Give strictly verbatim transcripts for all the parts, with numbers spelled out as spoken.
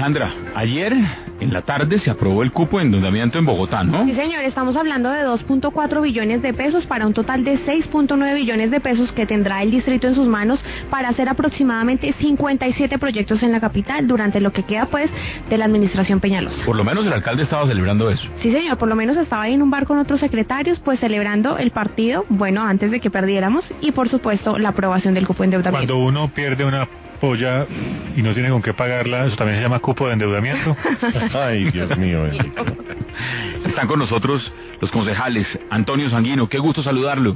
Sandra, ayer en la tarde se aprobó el cupo de endeudamiento en Bogotá, ¿no? Sí, señor, estamos hablando de dos punto cuatro billones de pesos para un total de seis punto nueve billones de pesos que tendrá el distrito en sus manos para hacer aproximadamente cincuenta y siete proyectos en la capital durante lo que queda, pues, de la administración Peñalosa. Por lo menos el alcalde estaba celebrando eso. Sí, señor, por lo menos estaba ahí en un bar con otros secretarios, pues, celebrando el partido, bueno, antes de que perdiéramos, y, por supuesto, la aprobación del cupo de endeudamiento. Cuando uno pierde una polla y no tiene con qué pagarla, ¿eso también se llama cupo de endeudamiento? Ay, Dios mío. Bendito. Están con nosotros los concejales. Antonio Sanguino, qué gusto saludarlo.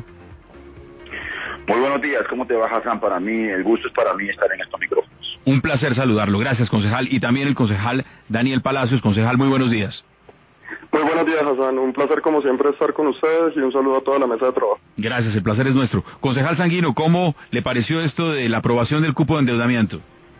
Muy buenos días, ¿cómo te va, Hassan? Para mí, el gusto es para mí estar en estos micrófonos. Un placer saludarlo, gracias, concejal. Y también el concejal Daniel Palacios. Concejal, muy buenos días. Muy buenos días, Hassan. Un placer, como siempre, estar con ustedes y un saludo a toda la mesa de trabajo. Gracias, el placer es nuestro. Concejal Sanguino, ¿cómo le pareció esto de la aprobación del cupo de endeudamiento?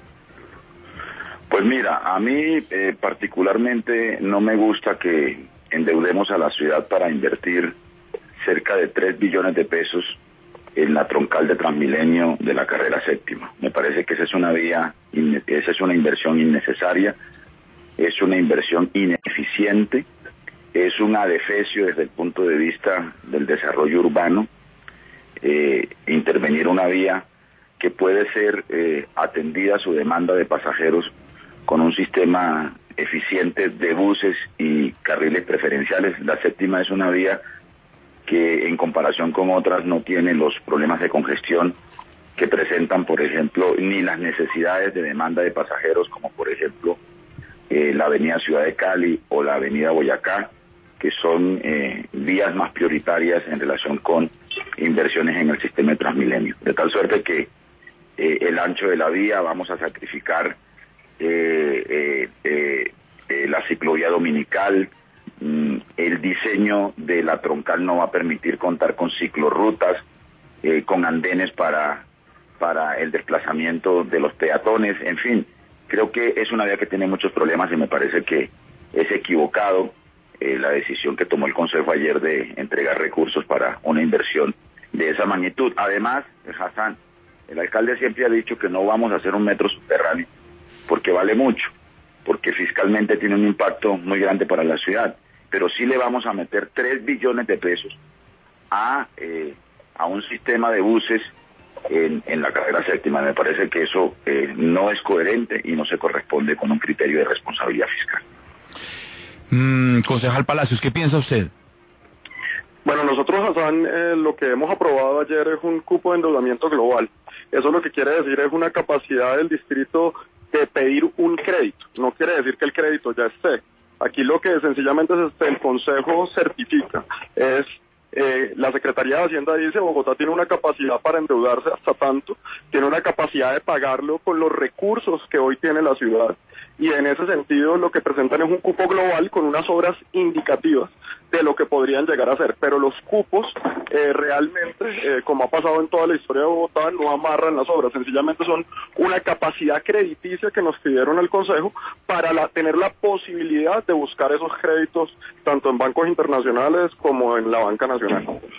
Pues mira, a mí eh, particularmente no me gusta que endeudemos a la ciudad para invertir cerca de tres billones de pesos en la troncal de Transmilenio de la carrera séptima. Me parece que esa es una vía, esa es una inversión innecesaria, es una inversión ineficiente, es un adefesio desde el punto de vista del desarrollo urbano, eh, intervenir una vía que puede ser eh, atendida a su demanda de pasajeros con un sistema eficiente de buses y carriles preferenciales. La séptima es una vía que en comparación con otras no tiene los problemas de congestión que presentan, por ejemplo, ni las necesidades de demanda de pasajeros, como por ejemplo eh, la avenida Ciudad de Cali o la avenida Boyacá, que son eh, vías más prioritarias en relación con inversiones en el sistema de Transmilenio. De tal suerte que eh, el ancho de la vía vamos a sacrificar eh, eh, eh, eh, la ciclovía dominical. El diseño de la troncal no va a permitir contar con ciclorrutas, eh, con andenes para, para el desplazamiento de los peatones, en fin, creo que es una vía que tiene muchos problemas y me parece que es equivocado eh, la decisión que tomó el Consejo ayer de entregar recursos para una inversión de esa magnitud. Además, Hassan, el alcalde siempre ha dicho que no vamos a hacer un metro subterráneo porque vale mucho, porque fiscalmente tiene un impacto muy grande para la ciudad, pero sí le vamos a meter tres billones de pesos a, eh, a un sistema de buses en, en la carrera séptima. Me parece que eso eh, no es coherente y no se corresponde con un criterio de responsabilidad fiscal. Mm, concejal Palacios, ¿qué piensa usted? Bueno, nosotros, Hassan, eh, lo que hemos aprobado ayer es un cupo de endeudamiento global. Eso lo que quiere decir es una capacidad del distrito de pedir un crédito. No quiere decir que el crédito ya esté. Aquí lo que sencillamente es este, el Consejo certifica es, eh, la Secretaría de Hacienda dice, Bogotá tiene una capacidad para endeudarse hasta tanto, tiene una capacidad de pagarlo con los recursos que hoy tiene la ciudad, y en ese sentido lo que presentan es un cupo global con unas obras indicativas de lo que podrían llegar a ser, pero los cupos eh, realmente, eh, como ha pasado en toda la historia de Bogotá, no amarran las obras, sencillamente son una capacidad crediticia que nos pidieron el Consejo para la, tener la posibilidad de buscar esos créditos tanto en bancos internacionales como en la banca nacional.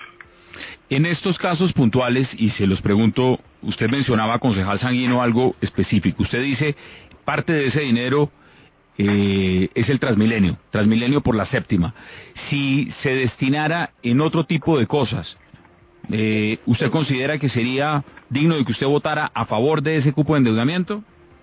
En estos casos puntuales, y se los pregunto, usted mencionaba, concejal Sanguino, algo específico. Usted dice, parte de ese dinero eh, es el Transmilenio, Transmilenio por la séptima. Si se destinara en otro tipo de cosas, eh, ¿usted considera que sería digno de que usted votara a favor de ese cupo de endeudamiento?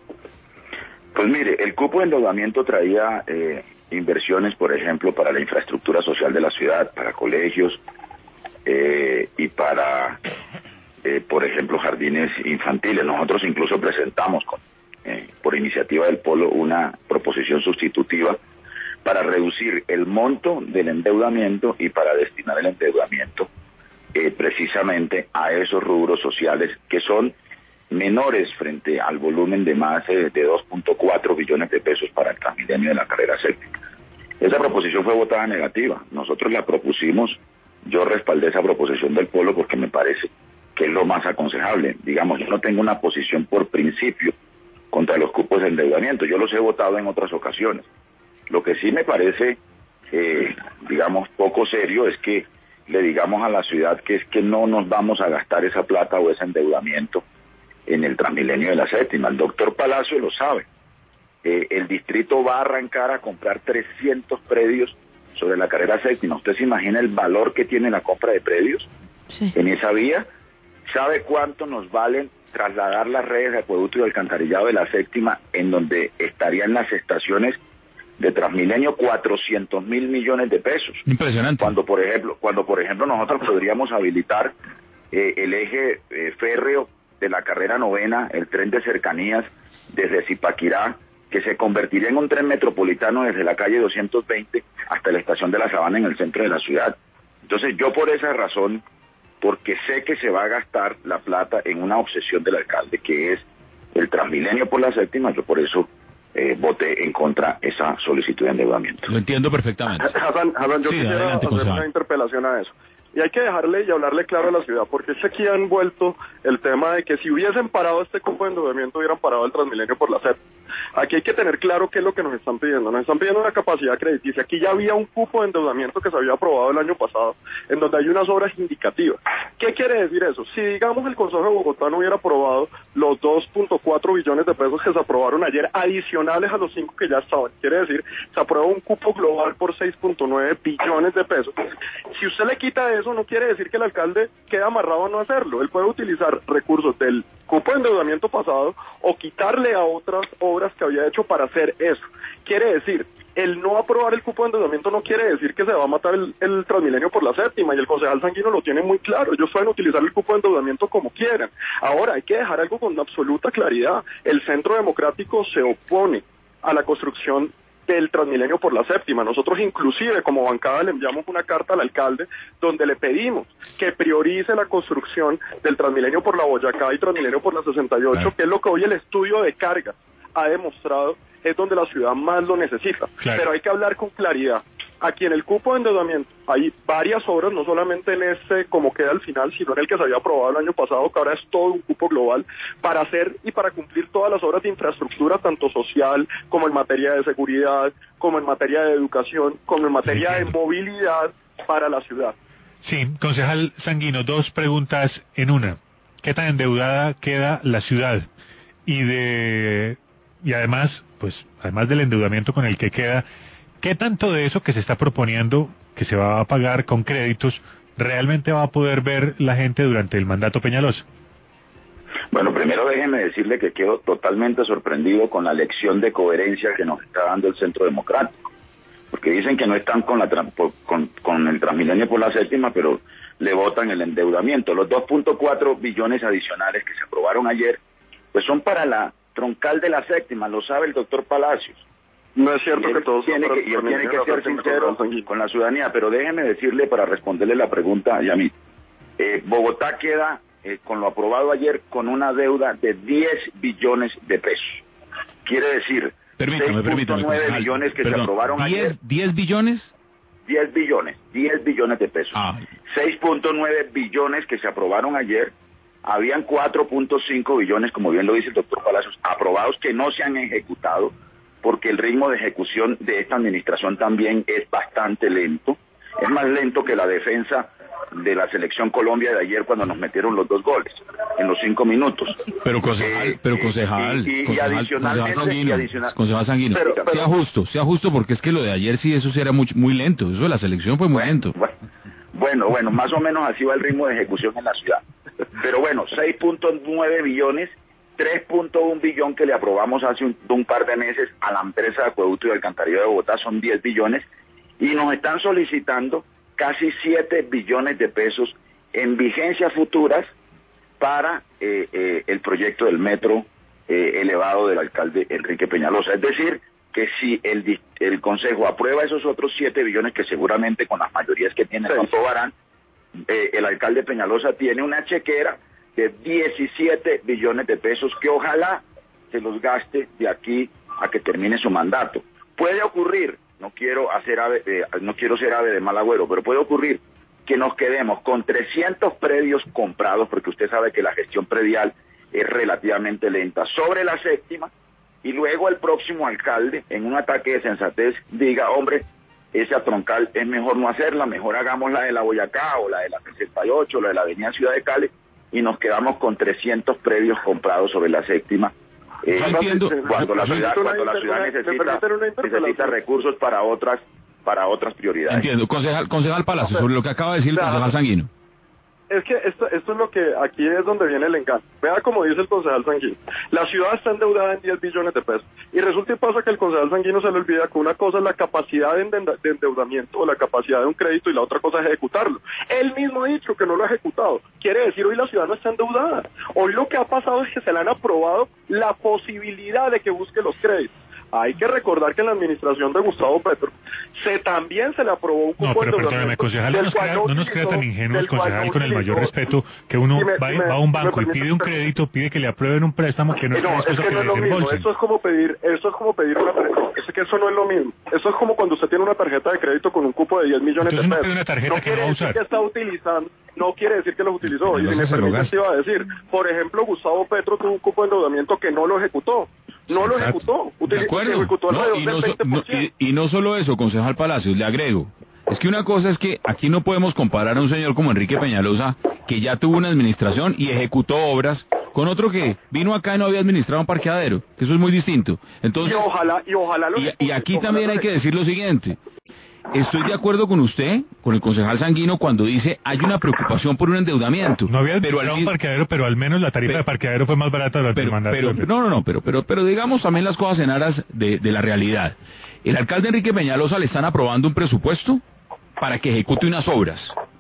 Pues mire, el cupo de endeudamiento traía eh, inversiones, por ejemplo, para la infraestructura social de la ciudad, para colegios eh, y para, eh, por ejemplo, jardines infantiles. Nosotros incluso presentamos, con, eh, por iniciativa del Polo, una proposición sustitutiva para reducir el monto del endeudamiento y para destinar el endeudamiento eh, precisamente a esos rubros sociales que son menores frente al volumen de más eh, de dos punto cuatro billones de pesos para el Transmilenio de la carrera séptima. Esa proposición fue votada negativa. Nosotros la propusimos, yo respaldé esa proposición del Polo porque me parece que es lo más aconsejable. Digamos, yo no tengo una posición por principio contra los cupos de endeudamiento, yo los he votado en otras ocasiones. Lo que sí me parece, eh, digamos, poco serio es que le digamos a la ciudad que es que no nos vamos a gastar esa plata o ese endeudamiento en el Transmilenio de la séptima. El doctor Palacio lo sabe. eh, el distrito va a arrancar a comprar trescientos predios sobre la carrera séptima. ¿Usted se imagina el valor que tiene la compra de predios sí. en esa vía? ¿Sabe cuánto nos valen trasladar las redes de acueducto y alcantarillado de la séptima, en donde estarían las estaciones de Transmilenio? Cuatrocientos mil millones de pesos. Impresionante. Cuando por ejemplo, cuando por ejemplo nosotros podríamos habilitar eh, el eje eh, férreo de la carrera novena, el tren de cercanías desde Zipaquirá, que se convertiría en un tren metropolitano desde la calle doscientos veinte hasta la estación de la Sabana en el centro de la ciudad. Entonces yo por esa razón, porque sé que se va a gastar la plata en una obsesión del alcalde, que es el Transmilenio por la séptima, yo por eso eh, voté en contra esa solicitud de endeudamiento. Lo entiendo perfectamente. Hassan, Hassan yo sí, quisiera adelante, hacer una interpelación a eso. Y hay que dejarle y hablarle claro a la ciudad, porque es que aquí han vuelto el tema de que si hubiesen parado este cupo de endeudamiento, hubieran parado el Transmilenio por la séptima. Aquí hay que tener claro qué es lo que nos están pidiendo. Nos están pidiendo una capacidad crediticia. Aquí ya había un cupo de endeudamiento que se había aprobado el año pasado, en donde hay unas obras indicativas. ¿Qué quiere decir eso? Si, digamos, el Consejo de Bogotá no hubiera aprobado los dos punto cuatro billones de pesos que se aprobaron ayer, adicionales a los cinco que ya estaban, quiere decir, se aprobó un cupo global por seis punto nueve billones de pesos. Si usted le quita eso, no quiere decir que el alcalde quede amarrado a no hacerlo. Él puede utilizar recursos del cupo de endeudamiento pasado o quitarle a otras obras que había hecho para hacer eso. Quiere decir, el no aprobar el cupo de endeudamiento no quiere decir que se va a matar el, el Transmilenio por la séptima, y el concejal Sanguino lo tiene muy claro. Ellos pueden utilizar el cupo de endeudamiento como quieran. Ahora, hay que dejar algo con absoluta claridad. El Centro Democrático se opone a la construcción del Transmilenio por la séptima. Nosotros inclusive como bancada le enviamos una carta al alcalde donde le pedimos que priorice la construcción del Transmilenio por la Boyacá y Transmilenio por la sesenta y ocho, claro, que es lo que hoy el estudio de carga ha demostrado es donde la ciudad más lo necesita. Claro. Pero hay que hablar con claridad. Aquí en el cupo de endeudamiento hay varias obras, no solamente en este como queda al final, sino en el que se había aprobado el año pasado, que ahora es todo un cupo global, para hacer y para cumplir todas las obras de infraestructura, tanto social, como en materia de seguridad, como en materia de educación, como en materia de movilidad para la ciudad. Sí, concejal Sanguino, dos preguntas en una. ¿Qué tan endeudada queda la ciudad? Y de y además, pues, además del endeudamiento con el que queda, ¿qué tanto de eso que se está proponiendo, que se va a pagar con créditos, realmente va a poder ver la gente durante el mandato Peñalosa? Bueno, primero déjeme decirle que quedo totalmente sorprendido con la lección de coherencia que nos está dando el Centro Democrático. Porque dicen que no están con, la, con, con el Transmilenio por la séptima, pero le votan el endeudamiento. Los dos punto cuatro billones adicionales que se aprobaron ayer, pues son para la troncal de la séptima, lo sabe el doctor Palacios. No es cierto que todos tiene que, y él tiene que ser sincero con la ciudadanía, pero déjeme decirle para responderle la pregunta a Yamit. Eh, Bogotá queda, eh, con lo aprobado ayer, con una deuda de diez billones de pesos. Quiere decir, permítame, seis punto nueve billones que perdón, se aprobaron diez, ayer. ¿diez billones? diez billones, diez billones de pesos. Ah. seis punto nueve billones que se aprobaron ayer. Habían cuatro punto cinco billones, como bien lo dice el doctor Palacios, aprobados que no se han ejecutado, porque el ritmo de ejecución de esta administración también es bastante lento. Es más lento que la defensa de la Selección Colombia de ayer cuando nos metieron los dos goles, en los cinco minutos. Pero concejal, eh, pero concejal, y, y, concejal, y adicionalmente, concejal Sanguino, y adicional, concejal Sanguino, pero, pero, sea justo, sea justo, porque es que lo de ayer sí, eso sí era muy, muy lento, eso de la selección fue muy bueno, lento. Bueno, bueno, bueno, más o menos así va el ritmo de ejecución en la ciudad. Pero bueno, seis punto nueve billones, tres punto uno billón que le aprobamos hace un, un par de meses a la empresa de acueducto y alcantarillado de Bogotá, son diez billones, y nos están solicitando casi siete billones de pesos en vigencias futuras para eh, eh, el proyecto del metro eh, elevado del alcalde Enrique Peñalosa. Es decir, que si el, el Consejo aprueba esos otros siete billones, que seguramente con las mayorías que tiene sí. no aprobarán, eh, el alcalde Peñalosa tiene una chequera de diecisiete billones de pesos que ojalá se los gaste de aquí a que termine su mandato. Puede ocurrir, no quiero hacer ave, eh, no quiero ser ave de mal agüero, pero puede ocurrir que nos quedemos con trescientos predios comprados, porque usted sabe que la gestión predial es relativamente lenta, sobre la séptima, y luego el próximo alcalde, en un ataque de sensatez, diga, hombre, esa troncal es mejor no hacerla, mejor hagamos la de la Boyacá, o la de la sesenta y ocho, o la de la avenida Ciudad de Cali, y nos quedamos con trescientos predios comprados sobre la séptima, Eh, Yo entiendo. cuando la ciudad, Una cuando la inter- ciudad una- me necesita, permiten una interpelación. necesita recursos para otras, para otras prioridades. Entiendo. Concejal, concejal Palacio, sobre lo que acaba de decir el Claro. concejal Sanguino. Es que esto, esto es lo que aquí es donde viene el engaño. Vea como dice el concejal Sanguino. La ciudad está endeudada en diez billones de pesos. Y resulta y pasa que el concejal Sanguino se le olvida que una cosa es la capacidad de, endeuda- de endeudamiento o la capacidad de un crédito y la otra cosa es ejecutarlo. Él mismo ha dicho que no lo ha ejecutado. Quiere decir, hoy la ciudad no está endeudada. Hoy lo que ha pasado es que se le han aprobado la posibilidad de que busque los créditos. Hay que recordar que en la administración de Gustavo Petro se también se le aprobó un cupo No, de pero perdóneme, endeudamiento concejal, no del nos cual crea, no nos crea tan utilizó- ingenuos, del cual concejal, no con el mayor utilizó. respeto, que uno Y me- va, y me- va a un me banco y permite- pide un crédito, pide que le aprueben un préstamo que no, No, es es cosa que que no le es lo mismo, desembolsen. eso es como pedir, eso es como pedir una tarjeta, no, es que eso no es lo mismo, eso es como cuando usted tiene una tarjeta de crédito con un cupo de diez millones Entonces de no pesos. pide una tarjeta que quiere no va a decir usar. que está utilizando, no quiere decir que los utilizó, y si Entonces me se lo permite gasta. te iba a decir, por ejemplo, Gustavo Petro tuvo un cupo de endeudamiento que no lo ejecutó, no lo Exacto. ejecutó, De utili- acuerdo. ejecutó No, alrededor y, del no so- veinte no- por ciento. y- y no solo eso, concejal Palacios, le agrego. Es que una cosa es que aquí no podemos comparar a un señor como Enrique Peñalosa, que ya tuvo una administración y ejecutó obras, con otro que vino acá y no había administrado un parqueadero, que eso es muy distinto. Entonces, y ojalá, y ojalá lo y, y ejecute, aquí ojalá también lo hay que ejecute. decir lo siguiente. Estoy de acuerdo con usted, con el concejal Sanguino, cuando dice hay una preocupación por un endeudamiento. No había pero al administrado un mismo- parqueadero, pero al menos la tarifa Pero- de parqueadero fue más barata durante el pero, mandato. pero, del- no, no, no, pero, pero, pero digamos también las cosas en aras de, de la realidad. El alcalde Enrique Peñalosa le están aprobando un presupuesto para que ejecute unas obras.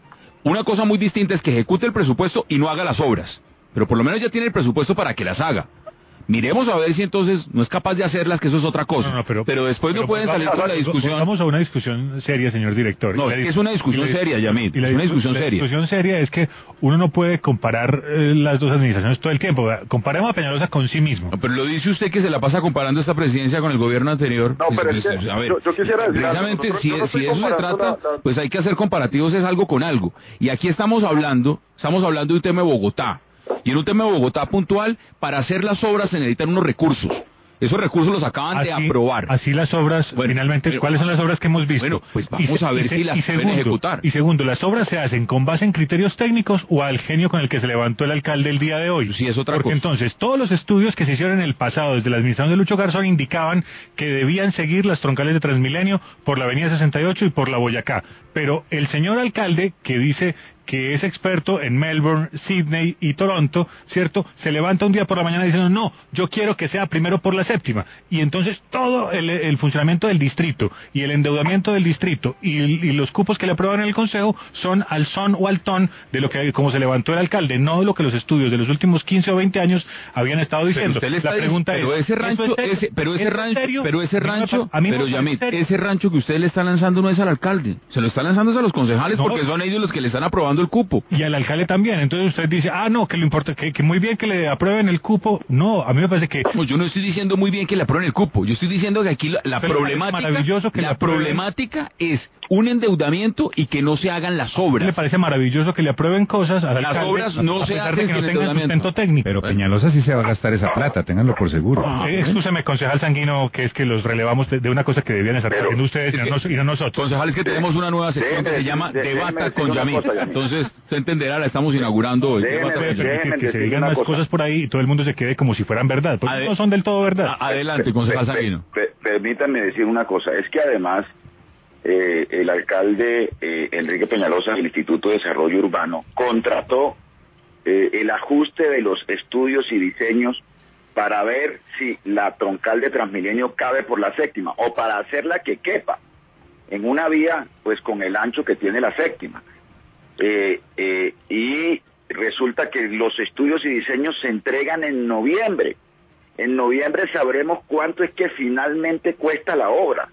Una cosa muy distinta es que ejecute el presupuesto y no haga las obras, pero por lo menos ya tiene el presupuesto para que las haga. Miremos a ver si entonces no es capaz de hacerlas, que eso es otra cosa. No, no, pero, después pero no pueden vamos- salir con la vamos- discusión. Vamos a una discusión seria, señor director. No, La es que dis- es una discusión y la- seria, Yamil, y la es una discu- discusión la seria. discusión seria es que uno no puede comparar eh, las dos administraciones todo el tiempo. Comparemos a Peñalosa con sí mismo. No, pero lo dice usted que se la pasa comparando esta presidencia con el gobierno anterior. No, pero es Pues, que a ver, yo- yo quisiera decir algo. precisamente Nosotros- si, yo no si estoy eso se comparando trata, la- la- pues hay que hacer comparativos es algo con algo. Y aquí estamos hablando, estamos hablando de un tema de Bogotá. Y en un tema de Bogotá puntual, para hacer las obras se necesitan unos recursos. Esos recursos los acaban de Así- aprobar. Así las obras, Bueno, finalmente, pero- ¿cuáles son las obras que hemos visto? Bueno, pues vamos Y se- a ver y se- si las y pueden segundo, ejecutar. Y segundo, ¿las obras se hacen con base en criterios técnicos o al genio con el que se levantó el alcalde el día de hoy? Sí, es otra Porque cosa. entonces, todos los estudios que se hicieron en el pasado, desde la administración de Lucho Garzón, indicaban que debían seguir las troncales de Transmilenio por la avenida sesenta y ocho y por la Boyacá. Pero el señor alcalde, que dice que es experto en Melbourne, Sydney y Toronto, ¿cierto? Se levanta un día por la mañana diciendo, no, yo quiero que sea primero por la séptima. Y entonces todo el, el funcionamiento del distrito y el endeudamiento del distrito y, y los cupos que le aprueban en el Consejo son al son o al ton de lo que, como se levantó el alcalde, no de lo que los estudios de los últimos quince o veinte años habían estado Pero diciendo. usted le está La pregunta diciendo, pero es, ese ¿eso rancho, es serio? ese, pero ese ¿Eso es rancho, serio? pero ese A mí me rancho, pa- a mí me pero parece Yamit, serio. ese rancho que usted le está lanzando no es al alcalde, se lo está lanzando a los concejales No. porque son ellos los que le están aprobando el cupo. Y al alcalde también. Entonces usted dice, ah, no, que lo importa, que, que muy bien que le aprueben el cupo. No, a mí me parece que... Pues yo no estoy diciendo muy bien que le aprueben el cupo, yo estoy diciendo que aquí la, la Pero problemática, parece maravilloso que le la aprueben. problemática es un endeudamiento y que no se hagan las ¿Le obras. parece maravilloso que le aprueben cosas al Las alcalde, obras no a se pesar hacen de que no sin tengan endeudamiento. sustento técnico? Pero Peñalosa sí se va a gastar esa plata, ténganlo por seguro. Eh, excúseme, concejal Sanguino, que es que los relevamos de, de una cosa que debían estar Pero- haciendo ustedes y no, nos- y no nosotros. Concejales, que tenemos una nueva sección que se Déjeme llama decir- déjeme Debata decir con una Yamit. cosa, Yamit. Entonces, usted entenderá, la estamos inaugurando hoy. Déjeme Debata con Puede decir- Yamit. permitir que se decir digan una más cosa. cosas por ahí y todo el mundo se quede como si fueran verdad, porque Ade- no son del todo verdad. A- Adelante, concejal Pe- pe- Sanguino. pe- Permítanme decir una cosa, es que además eh, el alcalde eh, Enrique Peñalosa del Instituto de Desarrollo Urbano contrató eh, el ajuste de los estudios y diseños para ver si la troncal de Transmilenio cabe por la séptima o para hacerla que quepa en una vía pues con el ancho que tiene la séptima. Eh, eh, y resulta que los estudios y diseños se entregan en noviembre. En noviembre sabremos cuánto es que finalmente cuesta la obra.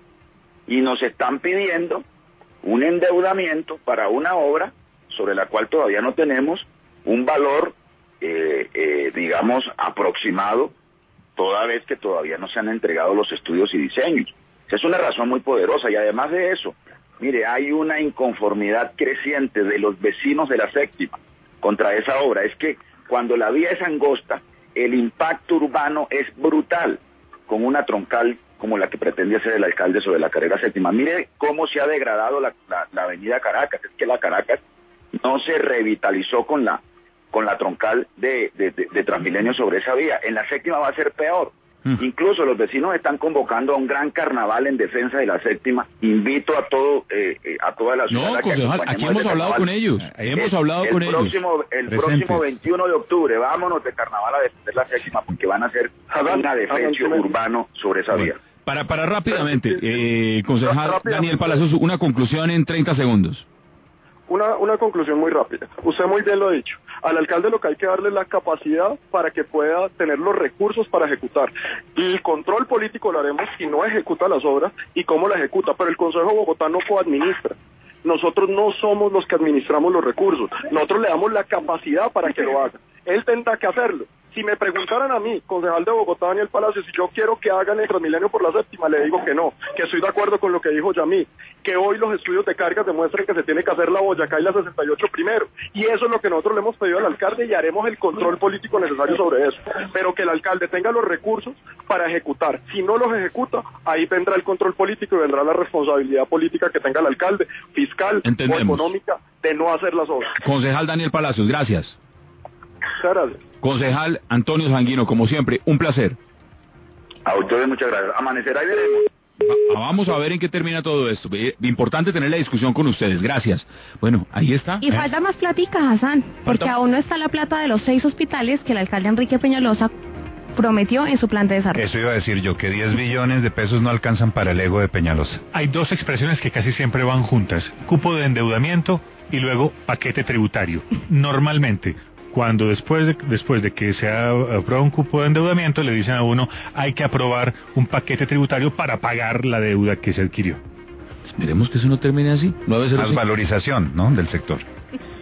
Y nos están pidiendo un endeudamiento para una obra sobre la cual todavía no tenemos un valor, eh, eh, digamos, aproximado, toda vez que todavía no se han entregado los estudios y diseños. Esa es una razón muy poderosa. Y además de eso, mire, hay una inconformidad creciente de los vecinos de la séptima contra esa obra. Es que cuando la vía es angosta, el impacto urbano es brutal, con una troncal como la que pretende hacer el alcalde sobre la carrera séptima. Mire cómo se ha degradado la, la, la avenida Caracas. Es que la Caracas no se revitalizó con la con la troncal de, de, de, de Transmilenio sobre esa vía. En la séptima va a ser peor. Mm. Incluso los vecinos están convocando a un gran carnaval en defensa de la séptima. Invito a todo, eh, eh, a toda la ciudad. No, concejal, aquí hemos hablado con ellos. El, hemos hablado el con próximo, ellos. El Presente. próximo veintiuno de octubre, vámonos de carnaval a defender la séptima, porque van a hacer una defensa urbano sobre esa vía. Para, para rápidamente, eh, concejal Daniel Palacios, una conclusión en treinta segundos. Una, una conclusión muy rápida. Usted muy bien lo ha dicho. Al alcalde lo que hay que darle es la capacidad para que pueda tener los recursos para ejecutar. Y el control político lo haremos si no ejecuta las obras y cómo la ejecuta. Pero el Consejo de Bogotá no coadministra. Nosotros no somos los que administramos los recursos. Nosotros le damos la capacidad para que lo haga. Él tendrá que hacerlo. Si me preguntaran a mí, concejal de Bogotá, Daniel Palacios, si yo quiero que hagan el Transmilenio por la séptima, le digo que no, que estoy de acuerdo con lo que dijo Yamí, que hoy los estudios de cargas demuestran que se tiene que hacer la Boyacá y la sesenta y ocho primero, y eso es lo que nosotros le hemos pedido al alcalde y haremos el control político necesario sobre eso, pero que el alcalde tenga los recursos para ejecutar. Si no los ejecuta, ahí vendrá el control político y vendrá la responsabilidad política que tenga el alcalde, fiscal Entendemos. o económica, de no hacer las obras. Concejal Daniel Palacios, gracias. Muchas gracias. Concejal Antonio Sanguino, como siempre, un placer. A ustedes muchas gracias. Amanecerá y veremos. Va, vamos a ver en qué termina todo esto. Importante tener la discusión con ustedes. Gracias. Bueno, ahí está. Y ¿eh? Falta más platica, Hassan, porque ¿Falta? aún no está la plata de los seis hospitales que el alcalde Enrique Peñalosa prometió en su plan de desarrollo. Eso iba a decir yo, que diez billones de pesos no alcanzan para el ego de Peñalosa. Hay dos expresiones que casi siempre van juntas. Cupo de endeudamiento y luego paquete tributario. Normalmente, cuando después de, después de que se ha aprobado un cupo de endeudamiento, le dicen a uno, hay que aprobar un paquete tributario para pagar la deuda que se adquirió. Esperemos que eso no termine así. No debe ser Más así. valorización, ¿no?, del sector.